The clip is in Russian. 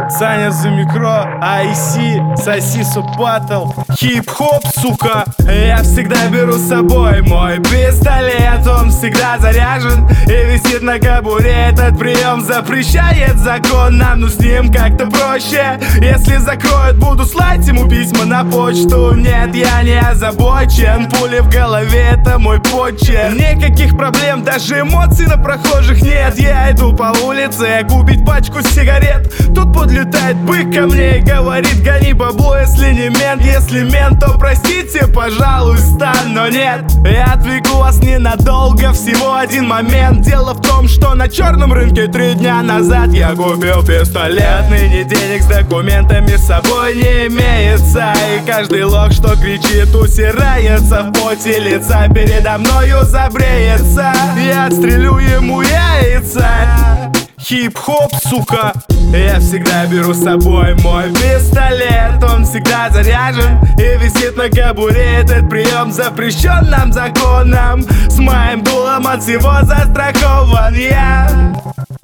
Саня за микро, IC, соси суббаттл, хип-хоп, сука. Я всегда беру с собой мой пистолет, он всегда заряжен и висит на кобуре. Этот прием запрещает закон нам, но с ним как-то проще. Если закроют, буду слать ему письма на почту. Нет, я не озабочен, пули в голове — это мой почерк. Никаких проблем, даже эмоций на прохожих нет. Я иду по улице купить пачку сигарет. Тут подлетает бык ко мне и говорит: гони бабло, если не мент. Если мент, то простите, пожалуйста, но нет. Я отвлеку вас ненадолго, всего один момент. Дело в том, что на черном рынке 3 дня назад я купил пистолет. Ныне денег с документами с собой не имеется, и каждый лох, что кричит, усирается в поте лица. Передо мною забреется, я отстрелю ему яйца. Хип-хоп, сука. Я всегда беру с собой мой пистолет, он всегда заряжен и висит на кобуре. Этот прием запрещен нам законом, с моим дулом от всего застрахован я.